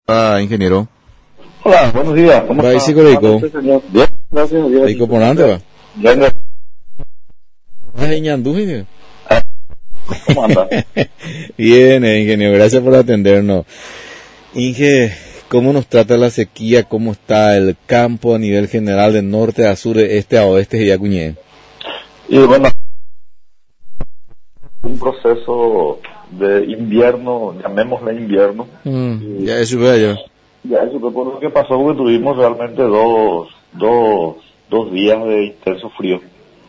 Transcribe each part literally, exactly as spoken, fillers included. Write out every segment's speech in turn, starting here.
Ah, ingeniero. Hola, buenos días. ¿Cómo está? ¿Cómo está, señor? Bien, gracias. Bien. ¿Rico por dónde va? Bien, bien. Ay, Ñandú, ingeniero. ¿Cómo anda? Bien, eh, ingeniero, gracias por atendernos. Inge, ¿cómo nos trata la sequía? ¿Cómo está el campo a nivel general de norte a sur, de este a oeste de Yacuñé? Y bueno, un proceso de invierno, llamémosle invierno. Mm, y ya eso veo yo. Ya eso fue por lo que pasó, porque tuvimos realmente dos, dos, dos días de intenso frío.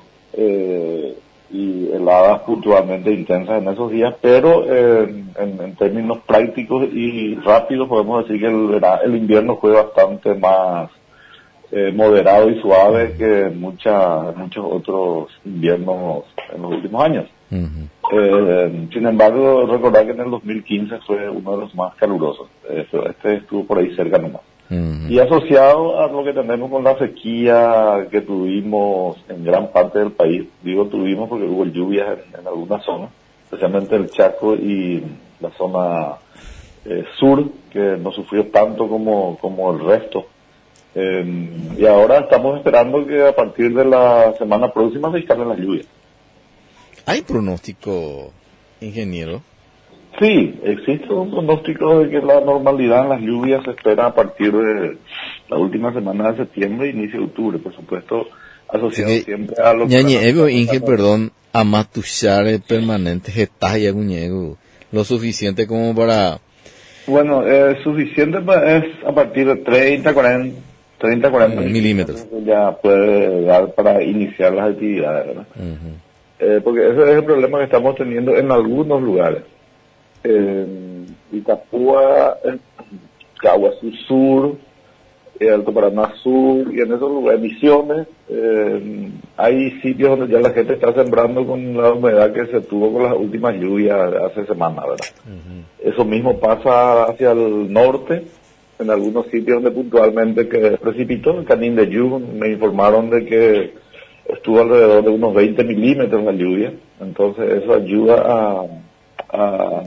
Eh, y heladas puntualmente intensas en esos días, pero eh, en, en términos prácticos y rápidos podemos decir que el, vera- el invierno fue bastante más eh, moderado y suave que mucha, muchos otros inviernos en los últimos años. Uh-huh. Eh, sin embargo, recordar que en el dos mil quince fue uno de los más calurosos. Eh, este estuvo por ahí cerca nomás. Uh-huh. Y asociado a lo que tenemos con la sequía que tuvimos en gran parte del país, digo tuvimos porque hubo lluvias en, en algunas zonas, especialmente el Chaco y la zona eh, sur, que no sufrió tanto como, como el resto. Eh, y ahora estamos esperando que a partir de la semana próxima se instalen las lluvias. ¿Hay pronóstico, ingeniero? Sí, existe un pronóstico de que la normalidad en las lluvias se espera a partir de la última semana de septiembre e inicio de octubre, por supuesto, asociado Sí, siempre a lo Ñañe, que... ego, Inge, perdón, amatuchar permanente, getas y Ñego, lo suficiente como para... Bueno, es suficiente pa- es a partir de treinta, cuarenta, treinta, cuarenta Mm, milímetros. ya puede dar para iniciar las actividades, ¿verdad? Uh-huh. Eh, porque ese es el problema que estamos teniendo en algunos lugares. En Itapúa, en Caguazú Sur, eh, Alto Paraná Sur, y en esos lugares, Misiones, eh, hay sitios donde ya la gente está sembrando con la humedad que se tuvo con las últimas lluvias hace semanas, ¿verdad? Uh-huh. Eso mismo pasa hacia el norte, en algunos sitios donde puntualmente que precipitó, en Canín de Yu, me informaron de que estuvo alrededor de unos veinte milímetros la lluvia, entonces eso ayuda a, a,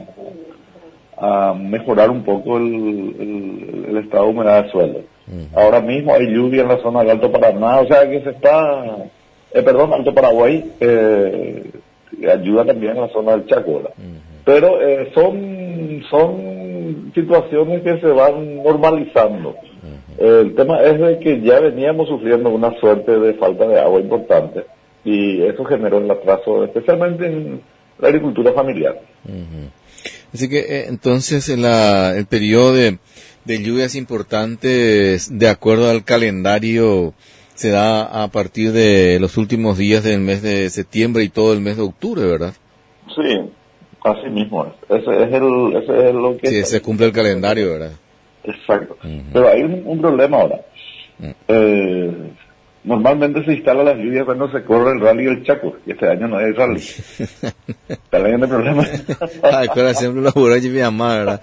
a mejorar un poco el, el, el estado de humedad del suelo. Uh-huh. Ahora mismo hay lluvia en la zona del Alto Paraná, o sea que se está, eh, perdón, Alto Paraguay, eh, ayuda también en la zona del Chaco, uh-huh. Pero eh, son, son situaciones que se van normalizando. Uh-huh. El tema es de que ya veníamos sufriendo una suerte de falta de agua importante y eso generó el atraso, especialmente en la agricultura familiar. Uh-huh. Así que eh, entonces la, el periodo de, de lluvias importantes, de acuerdo al calendario, se da a partir de los últimos días del mes de septiembre y todo el mes de octubre, ¿verdad? Sí, así mismo es. Ese es, el, ese es lo que... Sí, se cumple el calendario, ¿verdad? Exacto. Uh-huh. Pero hay un, un problema ahora. Uh-huh. Eh, normalmente se instalan las lluvias cuando se corre el rally del Chaco, y este año no hay rally. Está bien el problema. Ay, pero siempre lo juro, yo mi mamá, ¿verdad?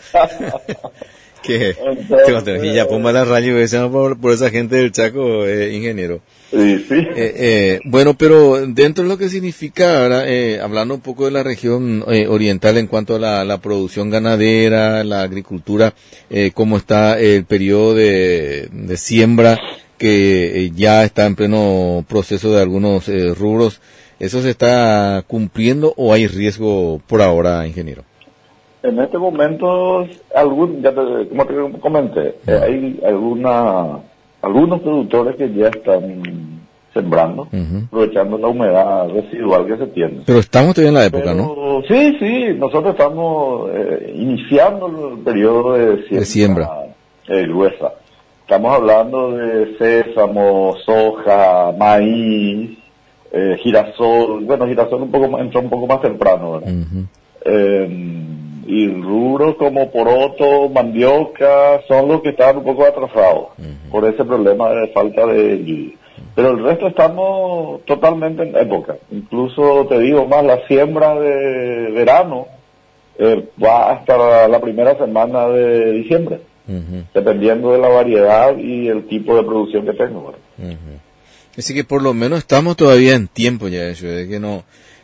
Que te ya ponga la raya por, por esa gente del Chaco, eh, ingeniero. Sí, sí. Eh, eh, bueno, pero dentro de lo que significa, ahora, eh, hablando un poco de la región eh, oriental en cuanto a la, la producción ganadera, la agricultura, eh, cómo está el periodo de, de siembra que eh, ya está en pleno proceso de algunos eh, rubros, ¿eso se está cumpliendo o hay riesgo por ahora, ingeniero? En este momento, algún, ya te, como te comenté, uh-huh. eh, hay alguna, algunos productores que ya están sembrando, uh-huh. aprovechando la humedad residual que se tiene. Pero estamos todavía en la época, Pero, ¿no? Sí, sí, nosotros estamos eh, iniciando el periodo de siembra, de siembra. Eh, gruesa. Estamos hablando de sésamo, soja, maíz, eh, girasol. Bueno, girasol un poco más, entró un poco más temprano, ¿verdad? Uh-huh. Eh, y rubros como poroto, mandioca, son los que están un poco atrasados uh-huh. por ese problema de falta de lluvia. Pero el resto estamos totalmente en época. Incluso, te digo más, la siembra de verano eh, va hasta la, la primera semana de diciembre, uh-huh. dependiendo de la variedad y el tipo de producción que tengo. Uh-huh. Así que por lo menos estamos todavía en tiempo ya, eso, de que no...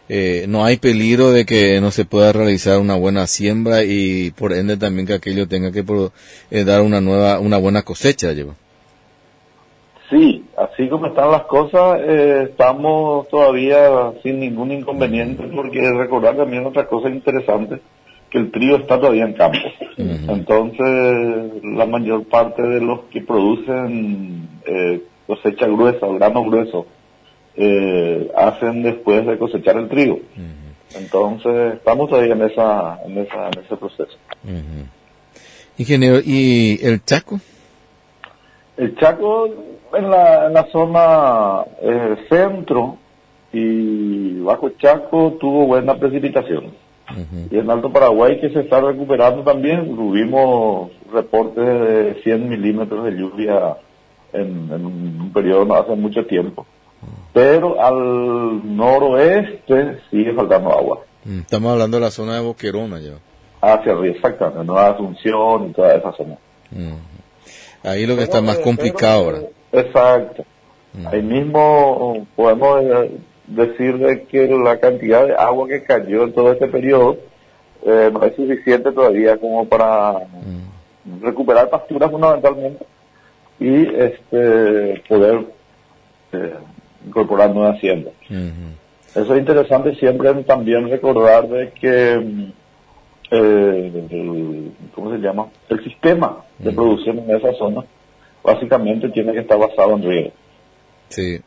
eh, no hay peligro de que no se pueda realizar una buena siembra y por ende también que aquello tenga que pro, eh, dar una nueva, una buena cosecha, lleva. Sí, así como están las cosas, eh, estamos todavía sin ningún inconveniente, porque recordar también otra cosa interesante, que el trigo está todavía en campo. Uh-huh. Entonces, la mayor parte de los que producen eh, cosecha gruesa o grano grueso, eh, hacen después de cosechar el trigo. Uh-huh. Entonces, estamos todavía en esa, en esa, en ese proceso. Uh-huh. Ingeniero, ¿y el Chaco? El Chaco, en la, en la zona eh, centro y bajo Chaco, tuvo buena precipitación. Uh-huh. Y en Alto Paraguay, que se está recuperando también, tuvimos reportes de cien milímetros de lluvia en, en un periodo no hace mucho tiempo. Uh-huh. Pero al noroeste sigue faltando agua. Uh-huh. Estamos hablando de la zona de Boquerón allá. Hacia arriba, exactamente, Nueva Asunción y toda esa zona. Uh-huh. Ahí lo que está más complicado ahora. Exacto. Uh-huh. Ahí mismo podemos decir de que la cantidad de agua que cayó en todo este periodo eh, no es suficiente todavía como para uh-huh. recuperar pasturas fundamentalmente y este poder eh, incorporar nuevas siembras. Uh-huh. Eso es interesante siempre también recordar de que eh, el, ¿cómo se llama? El sistema de uh-huh. producción en esa zona básicamente tiene que estar basado en riego. Sí.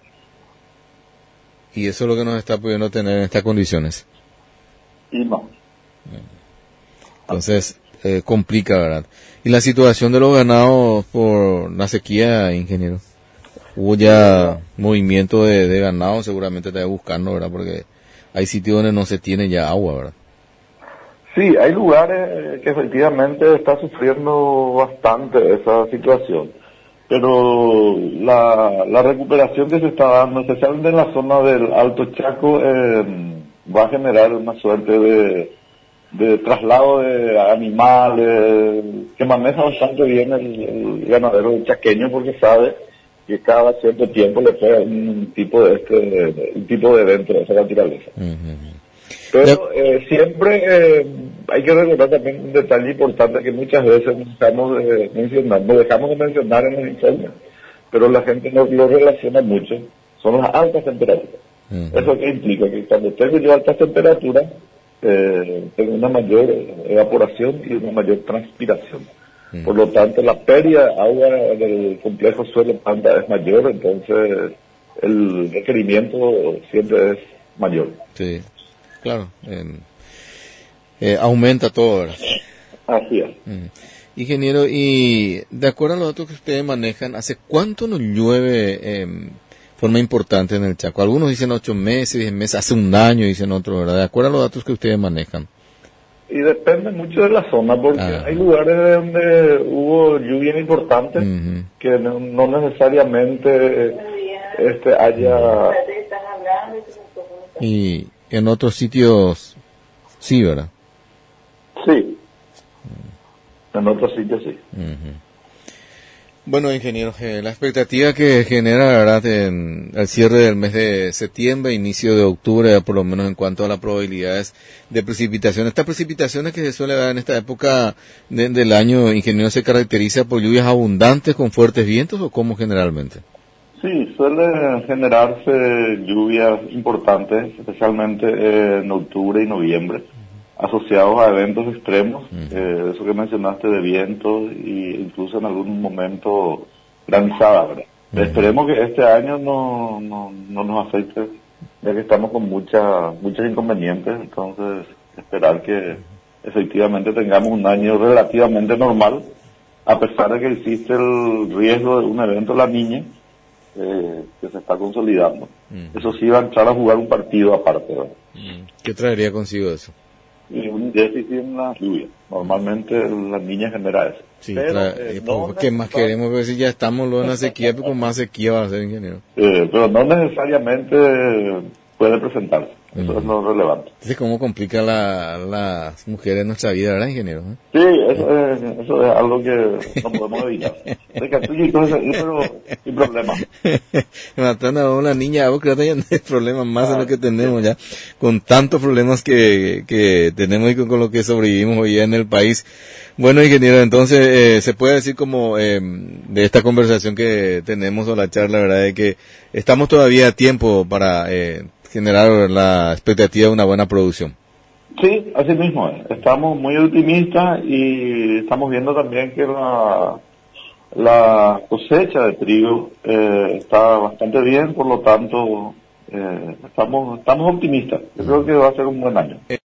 Y eso es lo que nos está pudiendo tener en estas condiciones. Y no. Entonces, eh, complica, ¿verdad? ¿Y la situación de los ganados por la sequía, ingeniero? Hubo ya movimiento de, de ganado, seguramente está buscando, ¿verdad? Porque hay sitios donde no se tiene ya agua, ¿verdad? Sí, hay lugares que efectivamente está sufriendo bastante esa situación. Pero la, la recuperación que se está dando, especialmente en la zona del Alto Chaco, eh, va a generar una suerte de, de traslado de animales, que maneja bastante bien el, el ganadero chaqueño, porque sabe que cada cierto tiempo le pega un tipo de este, un tipo de evento de esa naturaleza. Uh-huh. Pero eh, siempre eh, hay que recordar también un detalle importante que muchas veces estamos de mencionar, no dejamos de mencionar en los informes, pero la gente no lo relaciona mucho, son las altas temperaturas. Uh-huh. ¿Eso qué implica? Que cuando tengo yo altas temperaturas, eh, tengo una mayor evaporación y una mayor transpiración. Uh-huh. Por lo tanto, la pérdida de agua del complejo suelo panda es mayor, entonces el requerimiento siempre es mayor. Sí. Claro, eh, eh, aumenta todo, ¿verdad? Así es. Mm. Ingeniero, y de acuerdo a los datos que ustedes manejan, ¿hace cuánto nos llueve de eh, forma importante en el Chaco? Algunos dicen ocho meses, diez meses, hace un año dicen otros, ¿verdad? De acuerdo a los datos que ustedes manejan. Y depende mucho de la zona, porque ah. hay lugares donde hubo lluvia importante uh-huh. que no, no necesariamente este haya... Y en otros sitios sí, ¿verdad? Sí. En otros sitios sí. Uh-huh. Bueno, ingeniero, eh, la expectativa que genera, la verdad, en el cierre del mes de septiembre, inicio de octubre, por lo menos en cuanto a las probabilidades de precipitación. Estas precipitaciones que se suele dar en esta época de, del año, ingeniero, ¿se caracteriza por lluvias abundantes con fuertes vientos o cómo generalmente? Sí, suele generarse lluvias importantes, especialmente en octubre y noviembre, asociados a eventos extremos, uh-huh. eh, eso que mencionaste de vientos e incluso en algún momento granizada, ¿verdad? Uh-huh. Esperemos que este año no, no, no nos afecte, ya que estamos con mucha, muchos inconvenientes, entonces esperar que efectivamente tengamos un año relativamente normal, a pesar de que existe el riesgo de un evento La Niña, Eh, que se está consolidando. Mm. Eso sí va a entrar a jugar un partido aparte, ¿verdad? Mm. ¿Qué traería consigo eso? Y un déficit en la lluvia. Normalmente las niñas genera eso. Sí, pero, tra- eh, no ¿qué más queremos ver si ya estamos luego en la sequía, pero con más sequía va a ser, ingeniero? Eh, pero no necesariamente puede presentarse. Eso Mm. es lo relevante. Entonces, ¿cómo complica la, las mujeres nuestra vida, verdad, ingeniero? ¿Eh? Sí, eso es, eso es algo que no podemos evitar. De cartillo y todo eso, pero sin problema. Matando a una niña, vos crees que hay problemas más Ah, de lo que tenemos ya, con tantos problemas que, que tenemos y con, con lo que sobrevivimos hoy día en el país. Bueno, ingeniero, entonces, eh, se puede decir como eh, de esta conversación que tenemos o la charla, ¿verdad? De que estamos todavía a tiempo para eh, generar la expectativa de una buena producción. Sí, así mismo es. Estamos muy optimistas y estamos viendo también que la, la cosecha de trigo eh, está bastante bien, por lo tanto, eh, estamos, estamos optimistas. Yo creo que va a ser un buen año.